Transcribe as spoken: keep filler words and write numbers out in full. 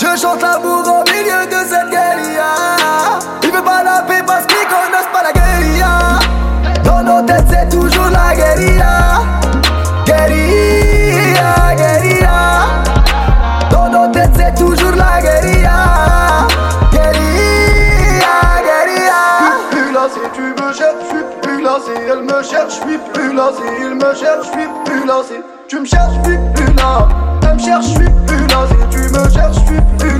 Je chante l'amour au milieu de cette guérilla. Il veut pas la paix parce qu'ils connaissent pas la guérilla. Dans nos têtes c'est toujours la guérilla. Guérilla, guérilla. Dans nos têtes c'est toujours la guérilla. Guérilla, guérilla. Plus là si tu me cherches, je suis plus là si elle me cherche, je suis plus là si il me cherche, je suis plus là si tu me cherches, je suis plus là. Elle me cherche, je suis plus là si tu me cherches, je suis plus là.